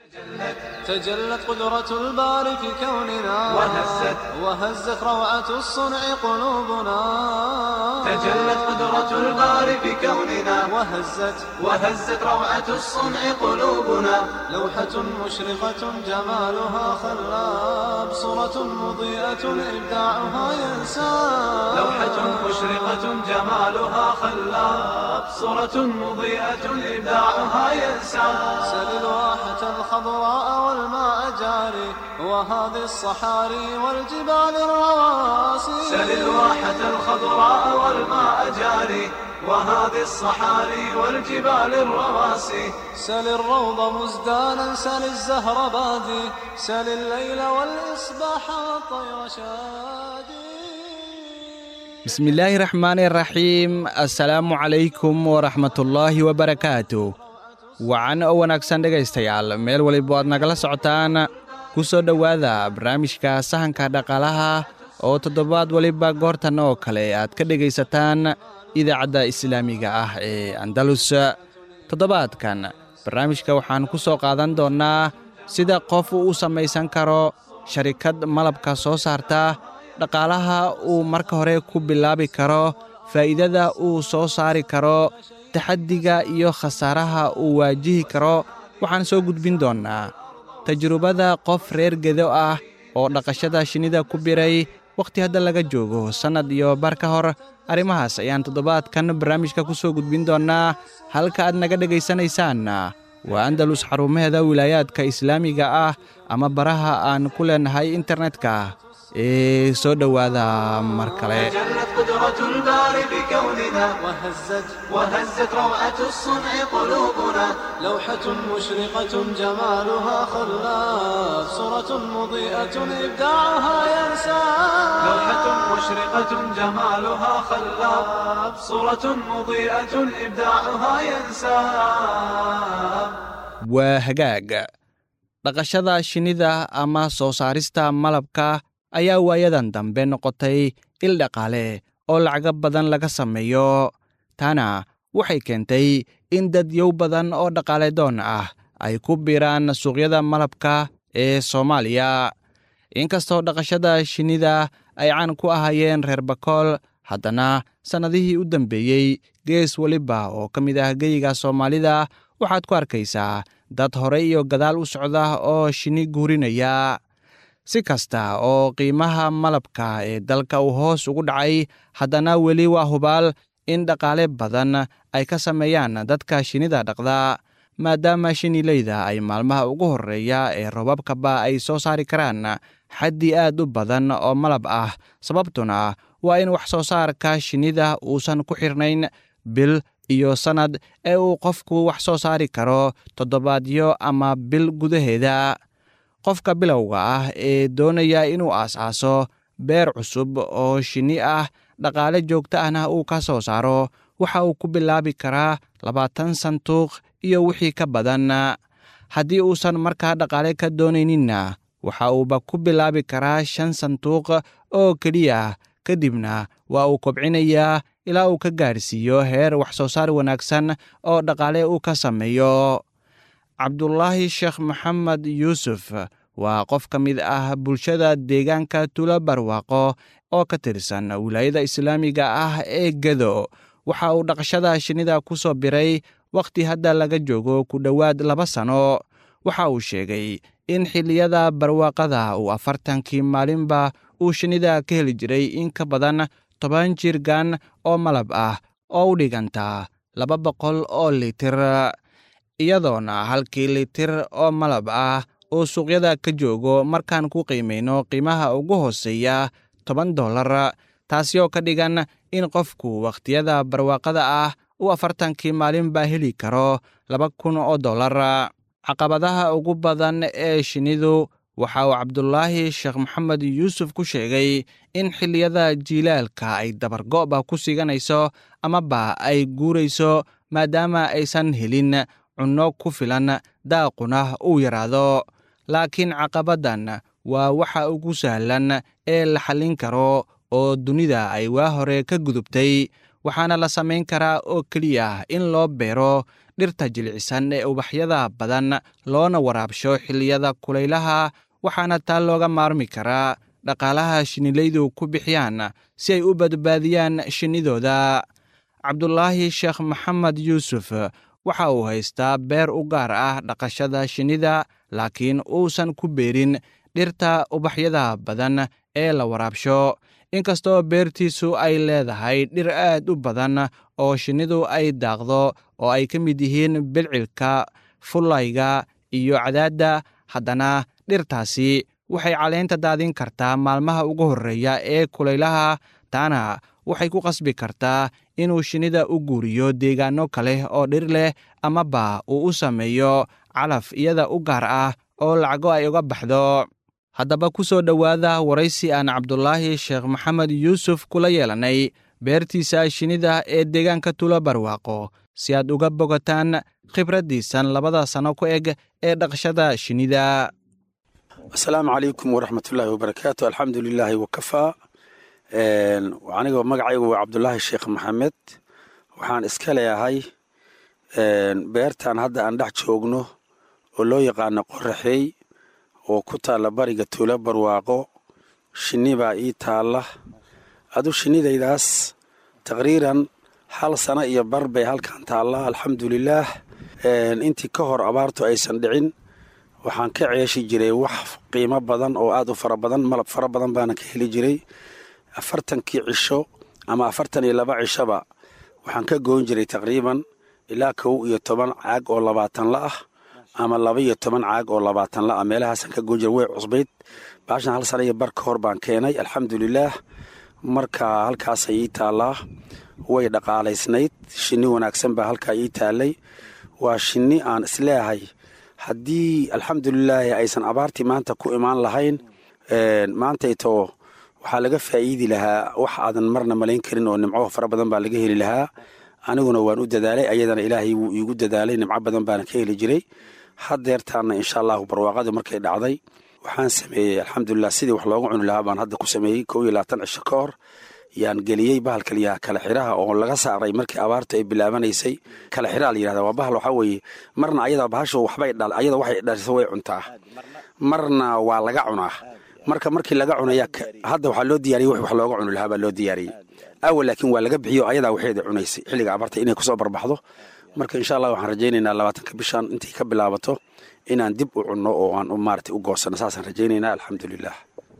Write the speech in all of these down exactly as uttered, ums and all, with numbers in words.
تجلت قدرة الباري في كوننا وهزت وهزت روعة الصنع قلوبنا. تجلت قدرة الباري في كوننا وهزت وهزت روعة الصنع قلوبنا. لوحة مشرقة جمالها خلاب، صورة مضيئة إبداعها ينساب. لوحة مشرقة جمالها خلاب، صورة مضيئة إبداعها ينساب. سل الواحة الخضراء والماء جاري، وهذه الصحاري والجبال الرواسي. سل الواحة الخضراء والماء جاري، وهذه الصحاري والجبال الرواسي. سل الروض مزدانا، سل الزهر بادي، سل الليل والإصباح والطير شادي. بسم الله الرحمن الرحيم. السلام عليكم ورحمة الله وبركاته. wacan oo wanaagsan dhegaystayaal meel waliba aad nagala socotaan ku soo dhowaada barnaamijka sahanka dhaqaalaha oo toddobaad waliba goortan oo kale aad ka dhegaysataan idaacadda islaamiga ah ee Andalus. toddobaadkan barnaamijka waxaan ku soo qaadan doonaa sida qof uu u samaysan karo sharikad malabka soo saarta, dhaqaalaha uu marka hore ku bilaabi karo, faa'iidada uu soo saari karo, taxaddiga iyo khasaaraha uu waajihi karo. waxaan soo gudbin doonnaa tajrubada qof reer gedo ah oo dhaqashada shinnida ku biray wakhti hadda laga joogo sannad iyo bar ka hor. arrimahaas ayaan toddobaadkan barnaamijka ku soo gudbin doonnaa. halka aad naga dhegaysanaysaan waa Andalus, xarumaheeda wilaayaadka islaamiga ah ama baraha aan ku leenahay internetka. ee soo dhowaada mar kale. تجلت قدرة الباري بكوننا وهزت وهزت روعة الصنع قلوبنا. لوحة مشرقة جمالها خلاب، صورة مضيئة إبداعها ينساب. لوحة مشرقة جمالها خلاب، صورة مضيئة إبداعها ينساب. waa hagaag. dhaqashada shinnida ama soo saarista malabka ayaa waayadan dambe noqotay il dhaqaale oo lacago badan laga sameeyo. taana waxay keentay in dadyow badan oo dhaqaaledoon ah ay ku biiraan suuqyada malabka ee Soomaaliya. inkastoo dhaqashada shinnida ay caan ku ahaayeen reer Bakool, haddana sannadihii u dambeeyey gees waliba oo ka mid ah geyiga Soomaalida waxaad ku arkaysaa dad hore iyo gadaal u socda oo shinni guurinaya. si kasta oo qiimaha malabka ee dalka uu hoos ugu dhacay, haddana weli waa hubaal in dhaqaale badan ay ka sameeyaan dadka shinnida dhaqda, maadaama shinnileyda ay maalmaha ugu horreeya ee roobabkaba ay soo saari karaan xaddi aad u badan oo malab ah. sababtuna waa in wax soo saarka shinnida uusan ku xirnayn bil iyo sannad, ee uu qofku wax soo saari karo toddobaadyo ama bil gudaheeda. qofka bilowga ah ee doonaya inuu aas-aaso beer cusub oo shinni ah, dhaqaale joogto ahna uu ka soo saaro, waxa uu ku bilaabi karaa labaatan sanduuq iyo wixii ka badan. haddii uusan markaa dhaqaale ka doonayninna, waxa uuba ku bilaabi karaa shan sanduuq oo keliya. kadibna waa uu kobcinayaa ilaa uu ka gaarsiiyo heer wax soo saar wanaagsan oo dhaqaale uu ka sameeyo. cabdulaahi sheekh maxamed yuusuf waa qof ka mid ah bulshada deegaanka Tuulo Barwaaqo oo ka tirsan wilaayada islaamiga ah ee Gedo. waxa uu dhaqashada shinnida ku soo biray wakhti hadda laga joogo ku dhowaad laba sano. waxa uu sheegay in xilliyada barwaaqada uu afartankii maalinba uu shinnida ka heli jiray in ka badan toban jirgaan oo malab ah oo u dhiganta laba boqol oo litir, iyadoona halkii litir oo malab ah oo suuqyada ka joogo markaan ku qiimayno qiimaha ugu hooseeya toban dollar. taasi oo ka dhigan in qofku wakhtiyada barwaaqada ah uu afartankii maalinba heli karo laba kun oo dollar. caqabadaha ugu badan ee shinnidu waxa uu cabdulaahi sheekh maxamed yuusuf ku sheegay in xilliyada jiilaalka ay dabargo'ba ku siganayso amaba ay guurayso, maadaama aysan helin cunno ku filan, daaquna uu yaraado. laakiin caqabadan waa waxa ugu sahlan ee la xallin karo oo dunida ay waa hore ka gudubtay, waxaana la samayn karaa oo keliya in loo beero dhirta jilcisan ee ubaxyada badan loona waraabsho xilliyada kulaylaha waxaana taa looga maarmi karaa dhaqaalaha shinnilaydu ku bixiyaan si ay u badbaadiyaan shinnidooda. cabdulaahi sheekh maxamed yuusuf waxa uu haystaa beer u gaar ah dhaqashada shinnida, laakiin uusan ku beerin dhirta ubaxyada badan ee la waraabsho. inkastoo beertiisu ay leedahay dhir aad u badan oo shinnidu ay daaqdo oo ay ka mid yihiin bilcilka, fullayga iyo cadaadda, haddana dhirtaasi waxay caleenta daadin kartaa maalmaha ugu horreeya ee kulaylaha. taana waxay ku qasbi kartaa inuu shinnida u guuriyo deegaanno kale oo dhir leh amaba uu u sameeyo calaf iyada u gaar ah oo lacago ay uga baxdo. haddaba ku soo dhowaada waraysi aan cabdulaahi sheekh maxamed yuusuf kula yeelanay beertiisa shinnida ee deegaanka tuulo barwaaqo si aad uga bogataan khibraddiisan labada sanno ku eg ee dhaqashada shinnida. asalaamu calaykum waraxmatullaahi wabarakaatu. alxamdu lilaahi wakafaa. aniga magacaygu waa cabdulaahi sheekh maxamed. waxaan iska leeyahay beertan hadda aan dhex joogno oo loo yaqaano qoraxey oo ku taalla bariga tuulo barwaaqo. shinni baa ii taalla. adu shinnidaydaas taqriiran hal sano iyo bar bay halkan taalla. alxamdulilaah. intii ka hor abaartu aysan dhicin waxaan ka ceeshi jiray wax qiimo badan oo aad u fara badan, malab fara badan baana ka heli jiray. afartankii cisho ama afartan iyo laba cishoba waxaan ka goyn jiray taqriiban ilaa kow iyo toban caag oo labaatan la ah ama laba iyo toban caag oo labaatan la ah. meelahaasaan ka goyn jiray. way cusbayd baashan hal sana iyo bar ka hor baan keenay. alxamdulilaah. marka halkaasay ii taallaa. way dhaqaalaysnayd. shinni wanaagsan baa halkaa ii taallay. waa shinni aan isleeyahay haddii alxamdulilaahi aysan abaartii maanta ku imaan lahayn, maantayto waxaa laga faa'iidi lahaa wax aadan marna malayn karin oo nimco fara badan baa laga heli lahaa. aniguna waan u dadaalay, ayadana ilaahay wuu iigu dadaalay. nimco badan baana ka heli jiray. haddeertaana insha allahu barwaaqadii markay dhacday waxaan sameeyey alxamdulilah sidii wax looga cuni lahaa baan hadda ku sameeyey. kow iyo labaatan cisho ka hor yaan geliyey bahalka layaha kala xiraha oo laga saaray markii abaartu ay bilaabanaysay. kala xiraa la yidhahda waa bahal waxaa weeye marna ayada bahashu waxbay dhal ayada waxay dhaliso way cuntaa, marna waa laga cunaa. marka markii laga cunaya hadda waxaa loo diyaariyey wax looga cuni lahaa baa loo diyaariyey. awal laakiin waa laga bixiyo ayadaa waxeeda cunaysay xilliga abaarta inay kusoo barbaxdo. marka insha allah waxaan rajaynaynaa labaatanka bishaan intay ka bilaabato inaan dib u cunno oo aan maarata u goosano. saasaan rajaynaynaa. alxamdulilah.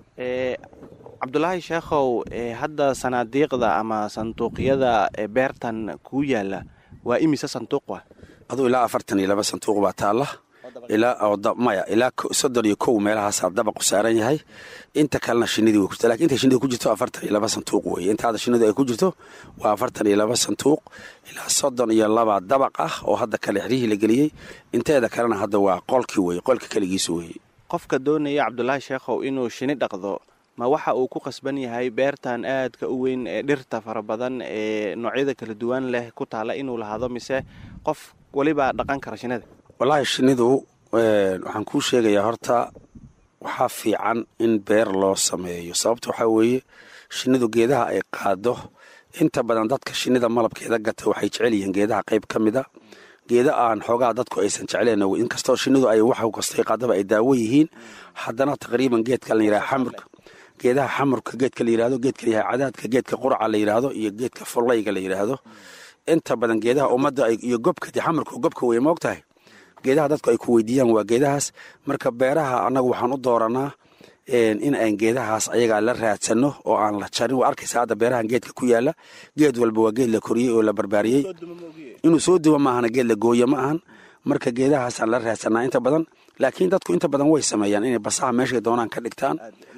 cabdulaahi sheekhow, hadda sanaadiiqda ama sanduuqyada beertan kuu yaalla waa imise sanduuq wa? aduu ilaa afartan iyo laba sanduuq baa taalla. maya ilaa soddon iyo kow meelahaasaa dabaqu saaran yahay. inta kalena shinidii way ku jirta. lakin intay shinida ku jirto afartan iyo laba sanduuq weye. inta hadda shinidu ay ku jirto waa afartan iyo laba sanduuq ilaa soddon iyo laba dabaq ah oo hadda kale xirihii la geliyey. inteeda kalena hadda waa qolkii weye, qolka keligiisu weye. qofka doonaya cabdulaahi sheekhow inuu shinni dhaqdo ma waxa uu ku qasban yahay beertan aadka u weyn ee dhirta fara badan ee noocyada kala duwan leh ku taalla inuu lahaado, mise qof weliba dhaqan kara shinnida? wallaahi shinnidu waxaan kuu sheegayaa horta waxaa fiican in beer loo sameeyo. sababta waxaa weeye shinnidu geedaha ay qaado inta badan dadka shinnida malabkeeda gata waxay jecel yihiin geedaha qayb ka mida. geeda aan xoogaa dadku aysan jecleen inkastoo shinnidu ay wax kastay qaadaba ay daawo yihiin, haddana taqriiban geedka la yidhaha xamurka, geedaha xamurka geedka la yidhahdo, geedka la yidhaha cadaadka, geedka quraca la yidhaahdo iyo geedka fullayga la yidhaahdo. inta badan geedaha ummadda iyo gobka xamurka gobka wey moog tahay geedaha dadku ay ku weydiiyaan waa geedahaas. marka beeraha annagu waxaan u dooranaa in aan geedahaas ayagaa la raadsanno oo aan la jarin. waa arkaysa hadda beerahan geedka ku yaala, geed walba waa geed la koriyey oo la barbaariyey. inuu soo duwa maahana geed la gooyo ma ahan. marka geedahaasaan la raadsanaa inta badan. laakiin dadku inta badan way sameeyaan inay basaha meeshay doonaan ka dhigtaan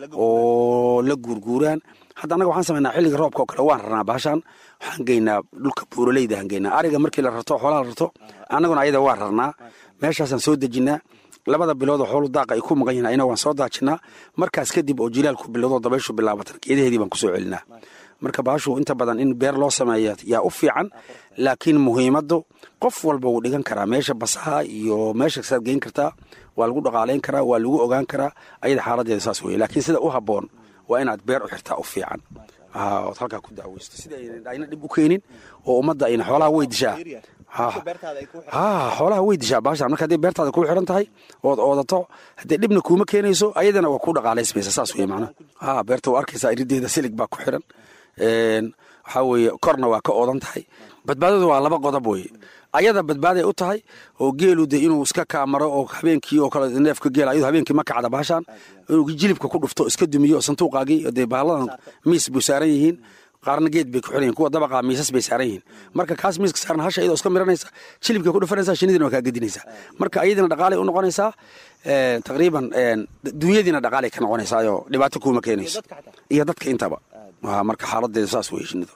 oo la guurguuraan. hadda annaga waxaan samaynaa xilliga roobka oo kale waan rarnaa bahashaan, waxaan geynaa dhulka buuraleyda aan geynaa. ariga markii la rarto xoolaha la rarto annaguna ayada waa rarnaa, meeshaasaan soo dejinnaa. labada bilood oo xoolu daaqa ay ku maqan yihin ayna waan soo daajinnaa. markaas kadib oo jilaalku bilowdo dabayshu bilaabatan geedaheedii baan kusoo celinaa. marka bahashu inta badan in beer loo sameeya yaa u fiican. laakiin muhiimaddu qof walba wuu dhigan karaa meesha basaha iyo meesha saad geyn kartaa, waa lagu dhaqaalayn karaa, waa lagu ogaan karaa. ayada xaaladeeda saas weye. laakiin sida u habboon waa inaad beer u xirtaa u fiican ood halkaa ku daaweysto sida ayna dhib u keenin oo ummadda ayna xoolaha way dishaa. ha xoolaha way dishaa baashaan marka hadday beertaada kuu xiran tahay ood oodato haddee dhibna kuuma keenayso ayadana waa kuu dhaqaalaysmaysa saas wey macnaha ha beerta waa arkaysaa irideeda silig baa ku xiran waxaa weeye korna waa ka oodan tahay badbaadadu waa laba qodob weye ayada badbaaday u tahay oo geelu de inuu iska kaamaro oo habeenkii oo kale neefka geel ayadu habeenkii ma kacda baashaan inuu jilibka ku dhufto iska dumiyo santuuqaagii dee bahalladan miis buu saaran yihiin qaarna geed bay ku xiran yihin kuwa dabaqa miisas bay saaran yihiin marka kaas miiska saaran hasha iyadoo iska miranaysa jilibka ku dhufanaysa shinidina waa kaa gedinaysaa marka ayadina dhaqaalay u noqonaysaa taqriiban dunyadiina dhaqaalay ka noqonaysaayo dhibaato kuuma keenayso iyo dadka intaba marka xaaladeeda saas weye shinidu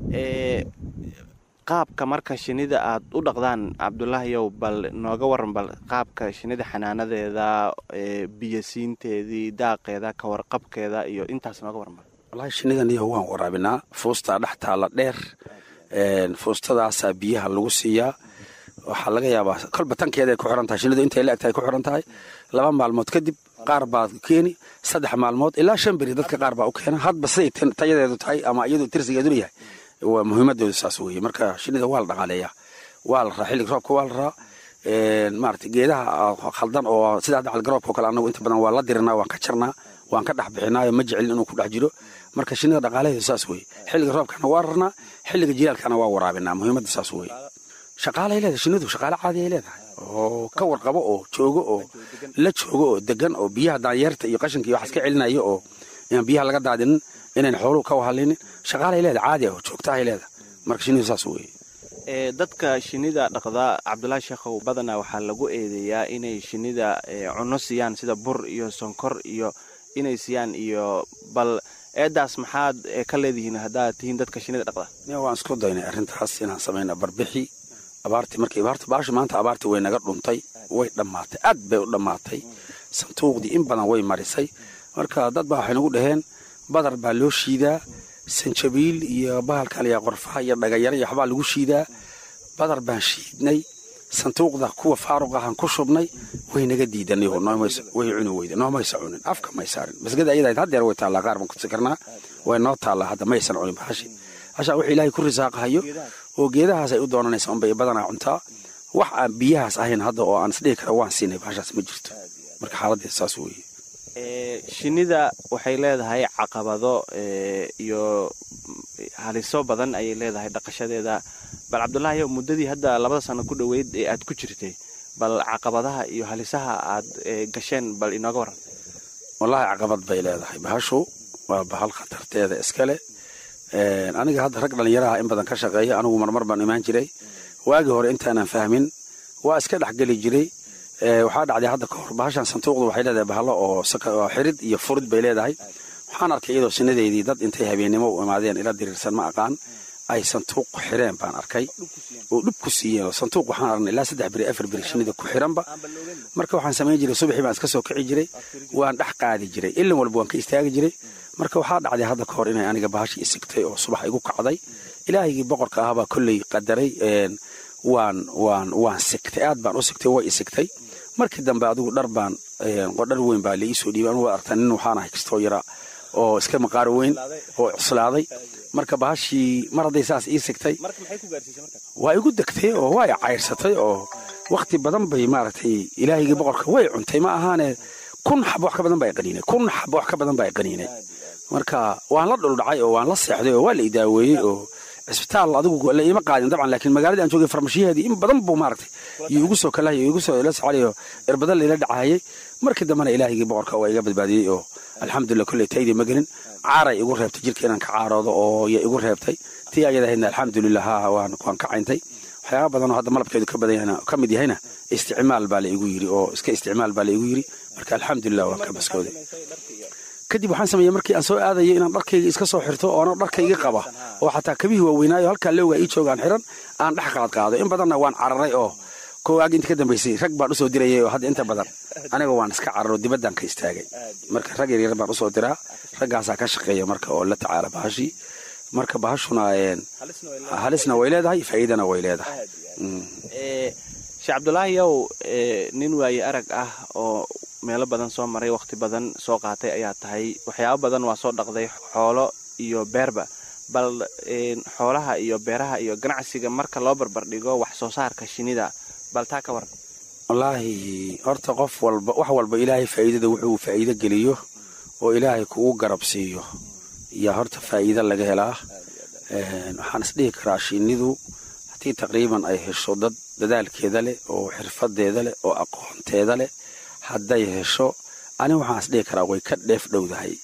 qaabka marka shinida aad u dhaqdaan cabdulaahiyow bal nooga waran bal qaabka shinida xanaanadeeda biyasiinteedii daaqeeda ka warqabkeeda iyo intaas nooga waran bal wallaahi shinidan iyo waan waraabinaa fuustaa dhex taalla dheer fuustadaasaa biyaha lagu siiyaa waxaa laga yaabaa kolba tankeedaay ku xiran tahay shinidu intay la egtahay ku xiran tahay laba maalmood kadib qaar baad keeni saddex maalmood ilaa shan beri dadka qaar baa u keena hadba siday tayadeedu tahay ama iyadu tirsigeedu yahay waa muhiimadooda saas weye marka shinida waa la dhaqaaleeyaa waa la raa xilliga roobka waa la raa maarata geedaha khaldan oo sida hadda calgaroobka o kale anagu inta badan waa la dirinaa waan ka jarnaa waan ka dhex bixinaayo ma jecelin inuu ku dhex jiro marka shinida dhaqaalaheedu saas weye xilliga roobkana waa rarnaa xilliga jilaalkana waa waraabinaa muhiimadda saas weye shaqaalay leedahay shinidu shaqaale caadi ay leedahay oo ka warqabo oo joogo oo la joogo oo degan oo biyaha daanyeerta iyo qashinka iyo wax iska celinayo oo inaan biyaha laga daadinin inayn xooluhu ka wahalinin shaqaalay leedahay caadi ah oo joogtahay leedahay marka shinidu saas weye dadka shinida dhaqda cabdulaahi sheekhow badanaa waxaa lagu eedeeyaa inay shinida cunno siiyaan sida bur iyo sonkor iyo inay siiyaan iyo bal eedaas maxaad ka leedihiin haddaad tihiin dadka shinida dhaqda waan isku daynay arrintaas inaan samayna barbixi abaartii markii abaarta baasha maanta abaartii way naga dhuntay way dhammaatay aad bay u dhammaatay santuuqdii in badan way marisay marka dad baa waxay nagu dhaheen badar baa loo shiidaa sanjabiil iyo bahalkan iyo qorfaha iyo dhagayaro iyo waxbaa lagu shiidaa badar baan shiidnay santuuqda kuwa faaruq ahaan ku shubnay way naga diidanay way cuni weyda noomaysa cunin afka may saarin masgada ayada haddeer way taallaa qaar baan ku sikarnaa way noo taallaa hadda maysan cunin bahashi hashaa wuxuu ilaahay ku risaaqahayo oo geedahaas ay u doonanaysa unbay badanaa cuntaa wax aan biyahaas ahayn hadda oo aan isdhihi kara waan siinay bahashaas ma jirto marka xaaladeeda saas weye shinida waxay leedahay caqabado iyo haliso badan ayay leedahay dhaqashadeeda bal cabdulaahi muddadii hadda labada sano ku dhoweyd ee aad ku jirtay bal caqabadaha iyo halisaha aad gasheen bal inooga waran wallaahi caqabad bay leedahay bahashu waa bahal khatarteeda iskale aniga hadda rag dhallinyaraha in badan ka shaqeeya anigu marmar baan imaan jiray waagii hore intaanan fahmin waa iska dhexgeli jiray waxaa dhacday hadda ka hor bahashan santuuqdu waxay leedahay bahalo oo xirid iyo furid bay leedahay waxaan arkay iyadoo sinadeydii dad intay habeennimo u imaadeen ila diriirsan ma aqaan ay santuuq xireen baan arkay oo dhib ku siiyeen oo santuuq waxaan aragnay ilaa saddex beri afar beri shinida ku xiranba marka waxaan samayn jiray subaxii baan iska soo kici jiray waan dhex qaadi jiray ilin walba waan ka istaagi jiray marka waxaa dhacday hadda ka hor inay aniga bahashii isigtay oo subax igu kacday ilaahigii boqorka ahabaa kolley qadaray waan waan waan sigtay aad baan u sigtay way isigtay markii dambe adigu dhar baan dhar weyn baa la ii soo dhiibay anugu aragtaa nin waxaan ahay kastoo yara oo iska maqaar weyn oo cuslaaday marka bahashii mar hadday saas ii sigtay waa igu degtay oo waa i cayrsatay oo wakhti badan bay maaragtay ilaahigii boqorka way cuntay ma ahaane kun xab wax ka badan baa i qaniinay kun xab wax ka badan baa i qaniinay marka waan la dhuldhacay oo waan la seexday oo waa la i daaweeyey oo cisbitaal adigu la iima qaadin dabcan laakiin magaaladii aan joogay farmashiyaheedii in badan buu maaragtay iyo igu soo kalahayay oo igu soo ila socday oo irbada layla dhacahayay markii dambena ilaahigii boqorka waa iga badbaadiyey oo alxamdulillah kolley taydii ma gelin caaray igu reebtay jirka inaan ka caaroodo oo ya igu reebtay tii ayada ahaydna alxamdulillah ha waan waan ka cayntay waxyaaba badan oo hadda malabkeedu ka badan yahayna ka mid yahayna isticmaal baa la igu yiri oo iska isticmaal baa la igu yiri marka alxamdulillah waan ka baskooday kadib waxaan sameeyey markii aan soo aadayo inaan dharkayga iska soo xirto oona dharkayga qaba oo xataa kabihii waaweynaayo halkaa lowgaa ii joogaan xiran aan dhex qaad qaado in badanna waan cararay oo koowaagi inta ka dambaysay rag baan usoo dirayay oo hadda inta badan aniga waan iska cararo dibaddaan ka istaagay marka rag yaryar baan usoo diraa raggaasaa ka shaqeeya marka oo la tacaala bahashii marka bahashuna halisna way leedahay faa'iidana way leedahay sheekh cabdulaahiyow nin waaye arag ah oo meelo badan soo maray wakhti badan soo qaatay ayaa tahay waxyaabo badan waa soo dhaqday xoolo iyo beerba bal xoolaha iyo beeraha iyo ganacsiga marka loo barbar dhigo wax soo saarka shinnida bal taa ka waran. wallaahi horta qof walba wax walba ilaahay faa'iidada wuxuu faa'iido geliyo oo ilaahay kugu garab siiyo yaa horta faa'iido laga helaa. waxaan isdhihi karaa shinnidu haddii taqriiban ay hesho dad dadaalkeeda leh oo xirfadeeda leh oo aqoonteeda leh hadday hesho ani waxaan isdhihi karaa way ka dheef dhowdahay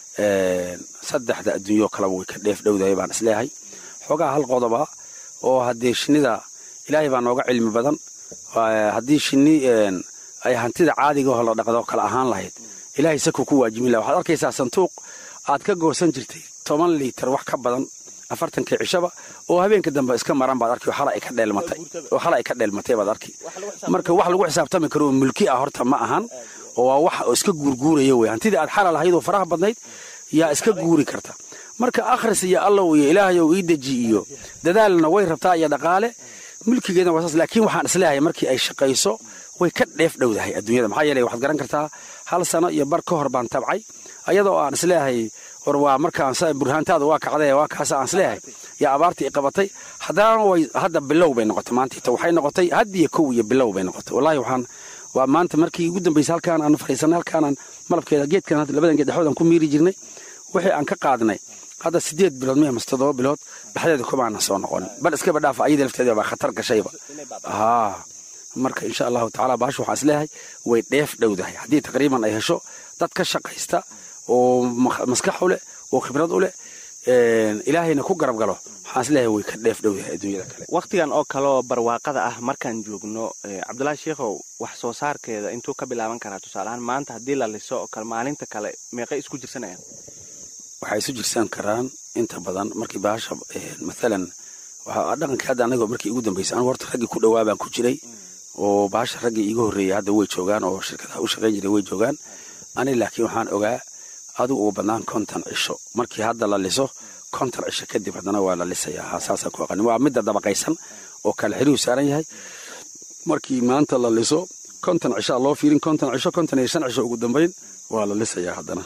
saddexda adduunyoo kaleba way ka dheef dhowdahay baan isleehay. xoogaa hal qodoba oo haddii shinnida ilaahay baa nooga cilmi badan. haddii shinni ay hantida caadigaoo la dhaqdo kale ahaan lahayd ilaahay sakuu ku waajibin laha. waxaad arkaysaa sanduuq aad ka goosan jirtay toban liitar wax ka badan afartankii cishaba oo habeenka dambe iska maran baad arki oo xala ay ka dheelmatay oo xala ay ka dheelmatay baad arki. marka wax lagu xisaabtami karo mulki ah horta ma ahan oo waa wax oo iska guurguuraya wey. hantidii aad xala lahayd oo faraha badnayd yaa iska guuri karta. marka akhris iyo allow iyo ilaahay oo ii deji iyo dadaalna way rabtaa iyo dhaqaale mulkigeedna waa saas. laakiin waxaan isleeyahay markii ay shaqayso way ka dheef dhowdahay adduunyada. maxaa yeelay waxaad garan kartaa hal sano iyo bar ka hor baan tabcay ayadoo aan isleeyahay war waa markaan burhaantaada waa kacday waa kaasa aan isleeyahay yaa abaartii qabatay. haddana way hadda bilow bay noqotay maanta waxay noqotay haddiyo kow iyo bilow bay noqotay. wallaahi waxaan waa maanta markii ugu dambaysay halkaan aan fadhiisanay halkaan aan malabkeeda geedkan hadda labadan geed dhexdood aan ku miiri jirnay wixii aan ka qaadnay hadda sideed bilood miya mas toddoba bilood dhexdeeda kumaana soo noqon bal iskaba dhaafa ayada lafteeda baa khatar gashayba. haa marka insha allahu tacaala baashu waxaan isleeyahay way dheef dhowdahay haddii taqriiban ay hesho dad ka shaqaysta oo maskax u leh oo khibrad u leh ilaahayna ku garab galo waxaan isleeyahay way ka dheef dhowdahay adduunyada kale. waqtigan oo kale oo barwaaqada ah markaan joogno cabdullaahi sheekhow wax soo saarkeeda intuu ka bilaaban karaa tusaaleahaan maanta haddii la liso oo kale maalinta kale meeqay isku jirsanayaan? waxay isu jirsan karaan inta badan markii baasha maalan waxaa dhaqanka hadda anagoo markii igu dambaysay anigu horta raggii ku dhowaa baan ku jiray oo baasha raggii iiga horreeyay hadda way joogaan oo shirkadaha u shaqayn jiray way joogaan. ani laakiin waxaan ogaa adigu ugu badnaan konton cisho markii hadda la liso konton cisho kadib haddana waa la lisayaa. saasaan ku aqanin waa midda dabaqaysan oo kale xirihu saaran yahay. markii maanta la liso konton cishaa loo fiirin konton cisho konton iyo shan cisho ugu dambayn waa la lisayaa haddana.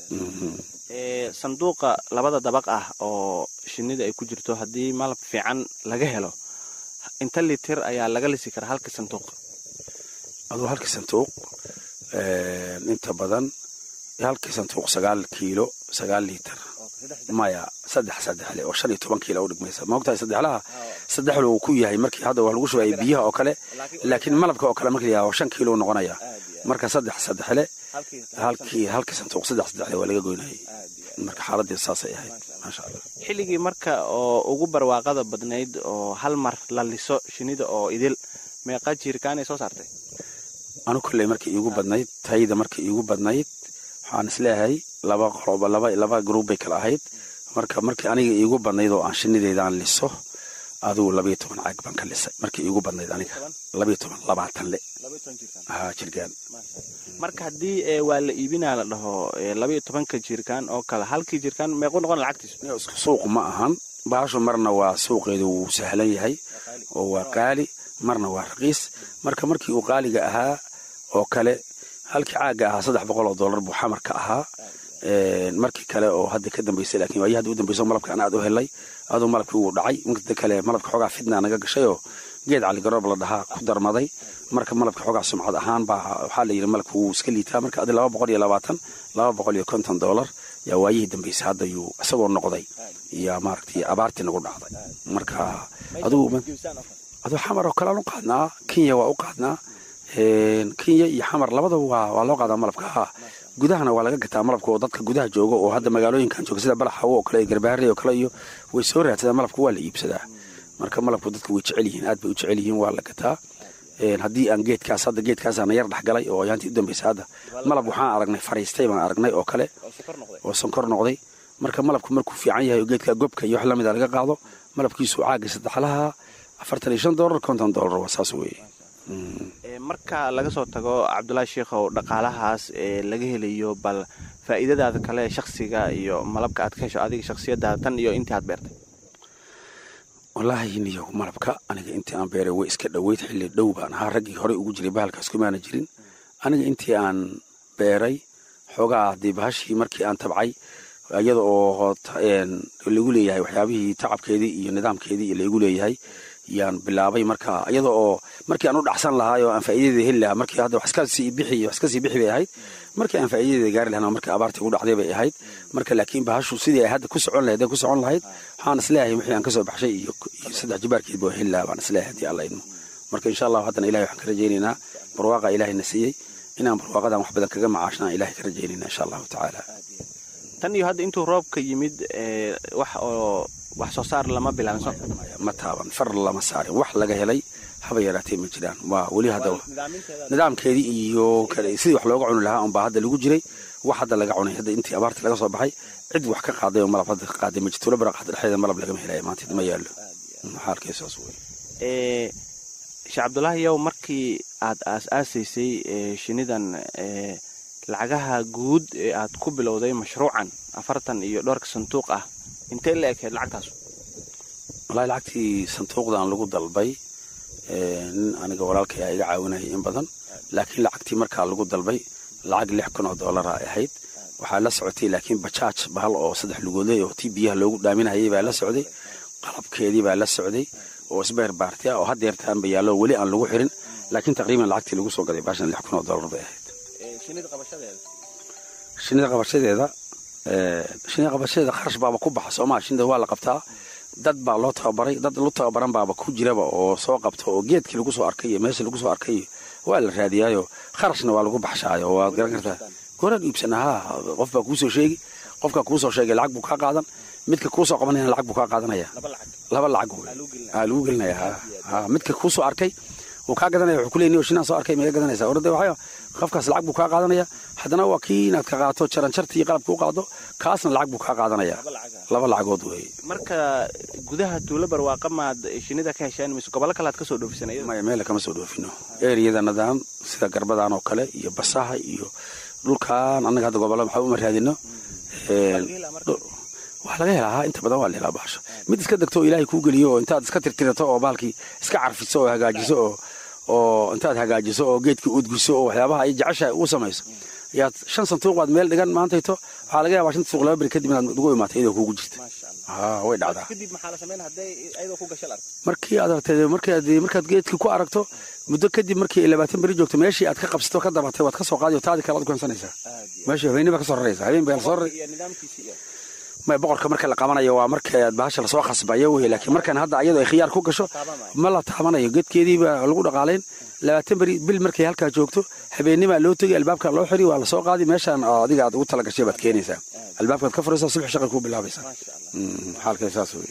sanduuqa labada dabaq ah oo shinnida ay ku jirto haddii malab fiican laga helo inta litir ayaa laga lisi karaa halkii sanduuq? aduu halkii sanduuq inta badan halkii sanduuq sagaal kiilo sagaal liitar maya saddex saddexle oo shan iyo toban kiilo u dhigmaysa. maogtahay saddexlaha saddexlu uu ku yahay markii hadda waa lagu shubaya biyaha oo kale laakiin malabka oo kale markii yaa shan kiilo noqonaya. marka saddex saddexle halkii halkii sanduuq saddex saddexle waa laga goynayay. marka xaaladii saasay ahayd maasha Allah. xilligii marka oo ugu barwaaqada badnayd oo hal mar la liso shinnida oo idil meeqa jiirkaan ay soo saartay? anu kulley markii iigu badnayd tayda markii iigu badnayd waxaan isleeyahay laba qoloba laba laba gruub bay kala ahayd. marka markii aniga iigu badnayd oo aan shinnideydaan liso adigu labayo toban caag baan ka lisay markii iigu badnayd aniga labayo toban labaatan le haa jirgaan. marka haddii waa la iibinaa la dhaho labayo tobanka jirkaan oo kale halkii jirkaan meequu noqon lacagtiisu? suuq ma ahan baashu marna waa suuqeedu wuu sahlan yahay oo waa qaali marna waa raqiis. marka markii uu qaaliga ahaa oo kale halkii caaga ahaa saddex boqol oo dollar buu xamarka ahaa. markii kale oo hadda ka dambaysay laakiin waayii hadda u dambayso malabka aan aad u helay aduu malabkii wuu dhacay. marka kale malabka xoogaa fidnaa naga gashayoo geed caligaroob la dhahaa ku darmaday. marka malabka xoogaa sumcad ahaan baa waxaa la yidhi malabka wuu iska liitaa. marka adi laba boqol iyo labaatan laba boqol iyo konton dollar yaa waayihii dambaysay hadda yuu isagoo noqday iyo maaragtay abaartii nagu dhacday. marka aduu aduu xamar oo kale aan u qaadnaa kenya waa u qaadnaa kenya iyo xamar labadaba waa waa loo qaadaa malabka. ha gudahana waa laga gataa malabka oo dadka gudaha jooga oo hadda magaalooyinkan jooga sida balaxawo oo kale iyo garbaharre oo kale iyo way soo raadsadaan malabka waa la iibsadaa. marka malabku dadku way jecel yihiin aad bay u jecel yihiin waa la gataa. haddii aan geedkaas hadda geedkaasana yar dhexgalay oo ayaantii u dambaysay hadda malab waxaan aragnay fariistay baan aragnay oo kale oo sonkor noqday. marka malabku markuu fiican yahay oo geedka gobka iyo wax lamida laga qaado malabkiisu caaga saddexlaha afartan iyo shan dollar konton dollar waa saas weeye. marka laga soo tago cabdullaahi sheekhow dhaqaalahaas ee laga helayo bal faa'iidadaada kale shakhsiga iyo malabka aad ka hesho adiga shakhsiyadaada tan iyo intii aad beertay? wallaahi niyo malabka aniga intii aan beeray way iska dhoweyd xilli dhow baan ahaa raggii horey ugu jiray bahalkaas kumaana jirin. aniga intii aan beeray xoogaa haddii bahashii markii aan tabcay iyada oo lagu leeyahay waxyaabihii tacabkeedii iyo nidaamkeedii lagu leeyahay yaan bilaabay marka iyada oo markii aan u dhacsan lahaa oo aan faa'iidadeeda heli lahaa markii hadda wax iska sii bixi wax iska sii bixi bay ahayd markii aan faa'iidadeeda gaari lahaa markii abaartii ugu dhacday bay ahayd marka laakiin bahashu sidii ay hadda ku socon lahayd ku socon lahayd waxaan isleeyahay wixii aan ka soo baxshay iyo saddex jibaarkeed buu heli lahaa baan isleeyahay haddii alla idmo marka insha Allah haddana ilaahay waxaan ka rajaynaynaa barwaaqa ilaahay na siiyey inaan barwaaqadan wax badan kaga macaashnaa ilaahay ka rajaynaynaa insha Allah tacaala tan iyo hadda intuu roobka yimid wax oo wax soo saar lama bilaabin ma taaban far lama saarin wax laga helay haba yaraatay ma jiraan waa wali hadda nidaamkeedii iyo sidii wax looga cuni lahaa unbaa hadda lagu jiray wax hadda laga cunay hadda intii abaartii laga soo baxay cid wax ka qaaday oo malab hadda ka qaaday ma jirto labara qaaday dhexdeeda malab laga helay maanta ma yaalo xaalkiisaas way ee Sheekh Cabdullaahi yow markii aad aas-aasaysay shinidan ee lacagaha guud ee aad ku bilowday mashruucan afartan iyo dhowrka sanduuq ah intee la eg lacagtaas wallahi lacagtii sanduuqdan lagu dalbay nin aniga walaalkay iga caawinayay in badan laakiin lacagtii markaa lagu dalbay lacag lix kun oo dollar ah ahayd waxaa la socotay laakiin bajaaj bahal oo saddex lugoodley oo tii biyaha loogu dhaaminayay baa la socday qalabkeedii baa la socday oo isbeer baartay oo haddeertaan bayaalo weli aan lagu xirin laakiin taqriiban lacagtii lagu soo gaday baashan lix kun oo dollar bay ahayd shinida qabashadeeda shinida qabashadeeda ee shinida qabashadeeda kharash baaba ku baxa Soomaa shinida waa la qabtaa dad baa loo tababaray dad loo tababaran baaba ku jiraba oo soo qabto oo geedkii lagu soo arkay iyo meeshii lagu soo arkay waa la raadiyaayo kharashna waa lagu baxshaayo waa garan kartaa goran iibsanaha qof baa ku soo sheegi qofka ku soo sheegay lacag buu ka qaadan midka ku soo qabanayna lacag buu ka qaadanaya laba lacag aa lagu gelinaya ha midka ku soo arkay oo ka gadanaya wuxuu ku leeyahay shinaan soo arkay ma gadanaysa orday waxa qofkaas lacag buu ka qaadanaya hadana waa kii inaad ka qaato jaran jartii qalabka u qaado kaasna lacag buu ka qaadanaya laba lacagood way marka gudaha tuulo barwaaqa maad shinida ka hesheen mise gobol kale aad ka soo dhoofisanay ma meel kama soo dhoofino eeriyada nadaan sida garbadan oo kale iyo basaha iyo dhulkaan anaga hadda gobol waxa u maraadino ee waxa laga helaa inta badan waa leela baasho mid iska dagto ilaahay ku galiyo oo intaad iska tirtirato oo baalkii iska carfiso oo hagaajiso oo oo intaad hagaajiso oo geedkii udgiso oo waxyaabaha ay jeceshahay uu sameeyso yaad shan santuuq waad meel dhigan maantayto waxa laga yaabaa shan santuuq laba bari kadib inaad ugu imaatay idoo kugu jirta ha way dhacdaa kadib maxaa la sameeyay haday ayadoo ku gashay arag markii aad aragtay markii markaad geedkii ku aragto muddo kadib markii labaatan bari joogto meeshii aad ka qabsato ka dabatay waad ka soo qaadi oo taadi kala ad go'aansanaysaa meeshii habeenimo ka soo raraysaa habeen baa soo raray ma boqorka marka la qabanayo waa marka aad baasha la soo khasbayo way laakiin markan hadda ayadoo ay khiyaar ku gasho ma la taabanayo geedkeedii baa lagu dhaqaaleyn labaatan bari bil markay halka joogto habeenimo loo tagay albaabka loo xiri waa la soo qaadi meeshan adiga aad ugu tala gashay baad keenaysaa albaabka ka furaysaa subax shaqo ku bilaabaysaa xaalkaas way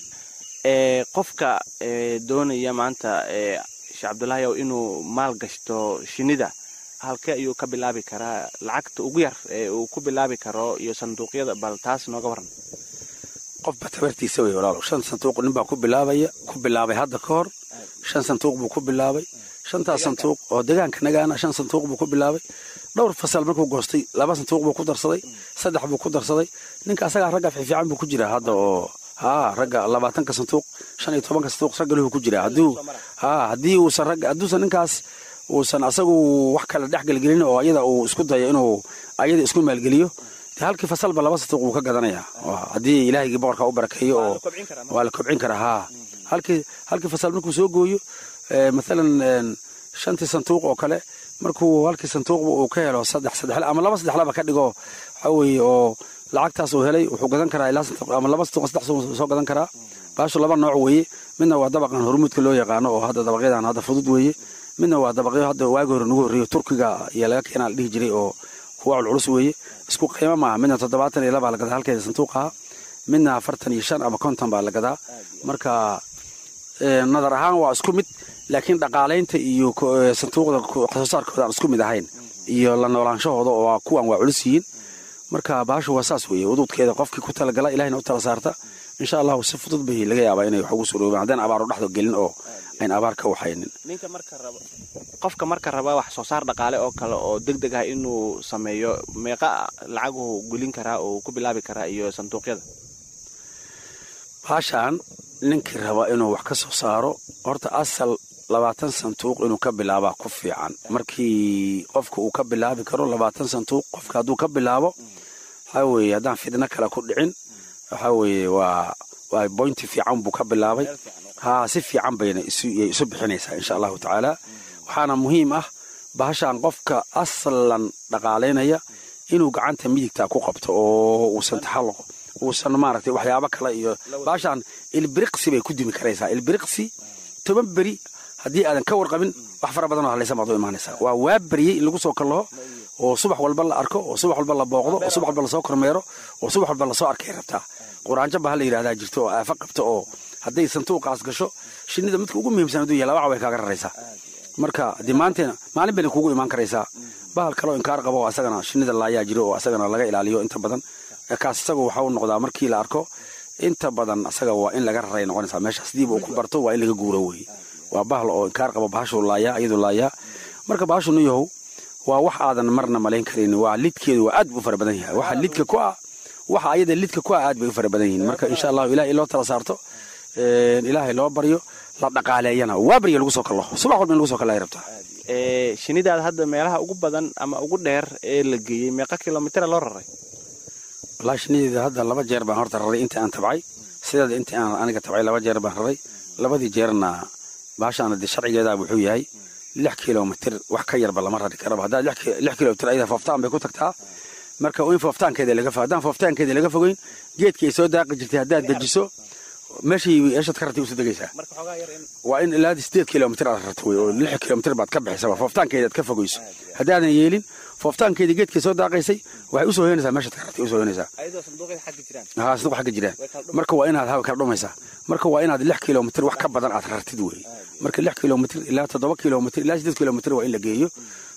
ee qofka doonaya maanta ee Sheekh Cabdullaahi inuu maal gashto shinida halka ayuu ka bilaabi karaa lacagta ugu yar ee uu ku bilaabi karo iyo sanduuqyada bal taas nooga waran qof batabartiisa way walaalo shan sanduuq nin baa ku bilaabaya ku bilaabay hadda ka hor shan sanduuq buu ku bilaabay shanta sanduuq oo deegaanka nagaana shan sanduuq buu ku bilaabay dhowr fasal markuu goostay laba sanduuq buu ku darsaday saddex buu ku darsaday ninka asaga ragga fiican buu ku jiraa hadda oo ha ragga labaatan ka sanduuq shan iyo toban ka sanduuq ragga loo ku jiraa haduu ha hadii uu san ragga haduu san ninkaas uu san asagu wax kala dhaxgalgelin oo ayada uu isku dayo inuu ayada isku maalgeliyo halkii fasalba laba sanduuq uu ka gadanaya hadii ilaahay boqorka u barakeeyo oo waa la kobcin karaa ha halkii halkii fasal markuu soo gooyo midalan shantii sanduuq oo kale markuu halkii sanduuq uu ka helo saddex saddex ama laba saddex laba ka dhigo waxa weeye oo lacagtaas uu helay wuxuu gadan karaa ilaa sanduuq ama laba sanduuq saddex soo gadan karaa baashu laba nooc weeye midna waa dabaqan hormuudka loo yaqaano oo hadda dabaqyadan hadda fudud weeye midna waa dabaqyo hadda waagi hore nagu horreeyo turkiga iyo laga keenaa la dhihi jiray oo kuwa culus weeye isku qiimo maaha midna toddobaatan iyo laba la gadaa halkeeda sanduuqaha midna afartan iyo shan ama konton baa la gadaa marka nadar ahaan waa isku mid laakiin dhaqaalaynta iyo sanduuqda soo saarkooda aan isku mid ahayn iyo la noolaanshahooda oo kuwan waa culus yihiin marka baashu waa saas weeye waduudkeeda qofkii ku talagala ilaahayna u tala saarta insha Allah si fudud bay laga yaabaa inay wax ugu soo roobaan hadaan abaar u dhaxdo gelin oo aan abaar ka waxaynin ninka marka raba qofka marka raba wax soo saar dhaqaale oo kale oo degdeg ah inuu sameeyo meeqa lacag uu gulin karaa oo ku bilaabi karaa iyo sanduuqyada baashan ninkii raba inuu wax ka soo saaro horta asal labaatan sanduuq inuu ka bilaaba ku fiican markii qofka uu ka bilaabi karo labaatan sanduuq qofka hadduu ka bilaabo waxaa weeye haddaan fidno kale ku dhicin waxaa weeye waa waa boynti fiican buu ka bilaabay haa si fiican bayna isu bixinaysaa insha allahu tacaala waxaana muhiim ah bahashaan qofka aslan dhaqaalaynaya inuu gacanta midigtaa ku qabto oo uusan taxalluq uusan maaragtay waxyaabo kale iyo bahashaan ilbiriqsi bay ku dumi karaysaa ilbiriqsi toban beri haddii aadan ka warqabin wax fara badan oo halaysa maad u imaanaysaa waa waa beriyey in lagu soo kallaho oo subax walba la arko oo subax walba la booqdo oo subax walba lasoo kormeero oo subax walba lasoo arkay rabtaa quraanjo baa la yidhahdaa jirto oo aafa qabto oo hadday santuuqaas gasho shinnida midka ugu muhiimsan hadduu yahay laba way kaaga raraysaa marka haddii maanteena maalin bayna kugu imaan karaysaa bahal kaloo inkaar qabo asagana shinnida laayaa jiro oo asagana laga ilaaliyo inta badan kaas isagu waxa uu noqdaa markii la arko inta badan asaga waa in laga raray noqonaysaa meeshaas diib uu ku barto waa in laga guuro weeye waa bahal oo inkaar qabo bahashuu laayaa iyaduu laayaa marka bahashu nuyahow waa wax aadan marna malayn karin waa lidkeedu waa aad buu fara badan yahay waxa lidka ku ah waxa ayada lidka ku ah aad bay u fara badan yihiin marka insha Allah ilaahay loo tala saarto ee ilaahay loo baryo la dhaqaaleeyana waa bariyo lagu soo kalo subax walba lagu soo kala rabtaa ee shinidaada hadda meelaha ugu badan ama ugu dheer ee la geeyay meeqa kiiloomitir loo raray wallahi shinida hadda laba jeer baan horta raray inta aan tabcay sidaad inta aan aniga tabcay laba jeer baan raray labadii jeerna baashaan hadii sharcigeeda wuxuu yahay lix kiiloomitir wax ka yarba lama rari karo hadda lix kiiloomitir ayda fooftaan bay ku tagtaa marka oo in fooftaankeeda laga faadaan fooftaankeeda laga fogeyn geedkii soo daaqi jirtay haddaad dajiso meeshii eeshad ka ratay u soo dagaysaa waa in ilaa sideed kiiloomitir aad rarto oo lix kiiloomitir baad ka bixisay fooftaankeeda ka fogeyso haddaadan yeelin fooftaankeeda geedkii soo daaqaysay waxay u soo heenaysaa meeshad ka ratay u soo heenaysaa ayadoo sanduuqyada xagga jiraan haa sanduuq xagga jiraan marka waa inaad hawa kala dhumaysaa marka waa inaad lix kiiloomitir wax ka badan aad rartid weey marka lix kiiloomitir ilaa toddoba kiiloomitir ilaa sideed kiiloomitir waa in la geeyo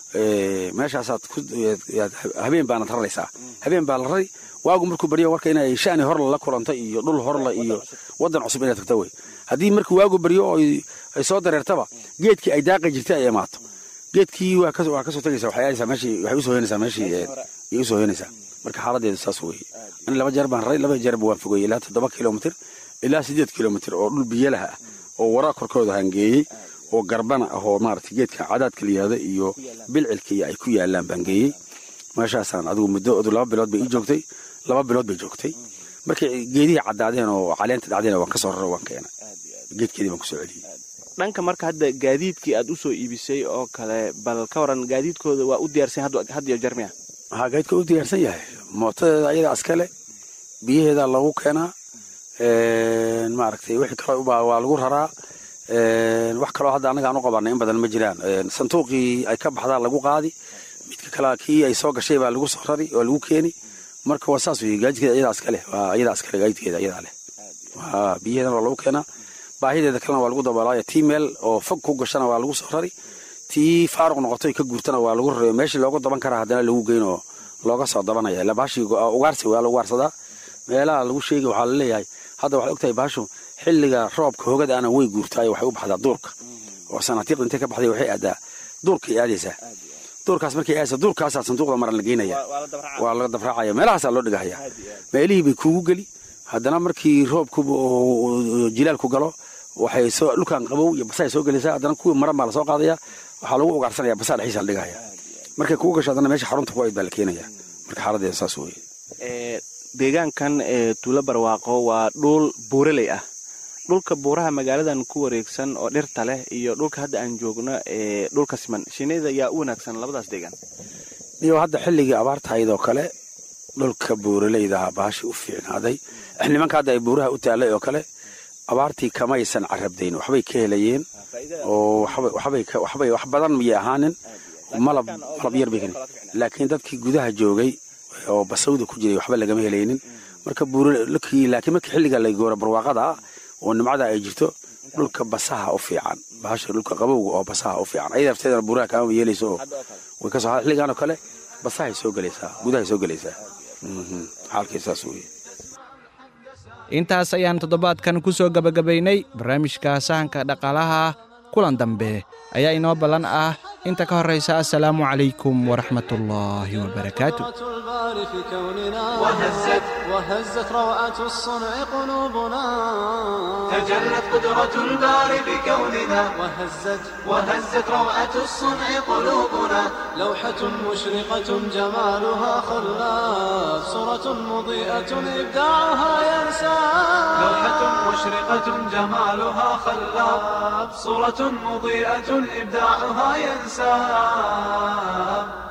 ee meeshaasaad ku habeen baanad raraysaa habeen baa la raray waagu markuu bariyo warka inay shaani hor la kulanto iyo dhul hor la iyo wadan cusub inaad tagto way hadii markuu waagu bariyo oo ay soo dareertaba geedkii ay daaqi jirtay ay imaato geedkii waa ka waa ka soo tagaysaa waxay aysan meeshii waxay u soo heenaysaa meeshii ay u soo heenaysaa marka xaaladeedu saas weeye in laba jeer baan raray laba jeer baan fogay ilaa toddoba kiiloomitir ilaa sideed kiiloomitir oo dhul biyalaha ah oo waraa korkooda hangeeyay oo garbana ah oo maartay geedka cadaadka liyaada iyo bilcilkii ay ku yaalaan bangeeyay meeshaasaan adigu muddo laba bilood bay ii joogtay laba bilood bay joogtay markii geedihii cadaadeen oo caleenta dhacdeen waan ka soo raray waan keenay geedkeedii baan ku soo celiyay dhanka marka hadda gaadiidkii aad u soo iibisay oo kale bal ka waran gaadiidkooda waa u diyaarsan hadda iyo jarmiya ha gaadiidka u diyaarsan yahay mootada ayada askale biyaheeda lagu keenaa een maaragtay wixii kale waa lagu raraa een wax kale hadda anaga aan u qabanay in badan ma jiraan santuuqii ay ka baxdaa lagu qaadi midka kale kii ay soo gashay baa lagu soo rari oo lagu keeni marka waa saas weey gaadiidkeeda ayada askale waa ayada askale gaadiidkeeda ayada leh waa biyaheeda waa lagu keenaa baahideeda kalena waa lagu dabalaya tii meel oo fog ku gashana waa lagu soo rari tii faaruq noqotay ka guurtana waa lagu raray meeshii looga daban karaa haddana lagu geyn oo looga soo dabanaya la baashi ugaarsi waa lagu gaarsadaa meelaha lagu sheegay waxaa la leeyahay hadda waxaad ogtahay baashu xilliga roobka hogada ana way guurtaay waxay u baxdaa duurka oo sanaatiiq intay ka baxday waxay aadaa duurka aadaysaa duurkaas markay aadaysaa duurkaas sanduuqda maran la geynaya waa la dabracaya meelahaas loo dhigahaya meelihii bay kuugu geli haddana markii roobku jilaalku galo waxay soo dhulkan qabow iyo basay soo galaysaa haddana kuwa maran baa la soo qaadaya waxaa lagu ugaarsanaya basaa dhaxiisa la dhigaya markay kugu gasho haddana meesha xarunta ku ayd baa la keenaya marka xaaladeeda saas weeye ee deegaankan ee tuulo barwaaqo waa dhul buuraley ah dhulka buuraha magaaladan ku wareegsan oo dhirta leh iyo dhulka hadda aan joogno ee dhulka siman shinida yaa u wanaagsan labadaas deegaan iyo hadda xilligii abaartaaydo kale dhulka buuraleyda baashi u fiicnaaday nimanka hadda ay buuraha u taalay oo kale abaartii kamaysan carabdayn waxbay ka helayeen oo waxbay waxbay wax badan miyay ahaanin malab malab yar bay laakiin dadkii gudaha joogay oo basawda ku jiray waxba laga helaynin marka buuralkii laakiin markii xilliga la goora barwaaqada oo nimcada ay jirto dhulka basaha u fiican baasha dhulka qabowga oo basaha u fiican ayda afteedana buuraha kama yeelayso way ka soo xilligan oo kale basaha soo galaysaa gudaha soo galaysaa xaalkiisaas weeye intaas ayaan toddobaadkan ku soo gabagabaynay barnaamijka sahanka dhaqaalaha kulan dambe ayaa inoo ballan ah inta ka horraysa assalaamu calaykum waraxmatullaahi wabarakaatu الباري في كوننا وهزت وهزت روعة الصنع قلوبنا تجلت قدرة الباري بكوننا وهزت وهزت روعة الصنع قلوبنا لوحة مشرقة جمالها خلاف صورة مضيئة إبداعها ينسى لوحة مشرقة جمالها خلاب صورة مضيئة إبداعها ينساب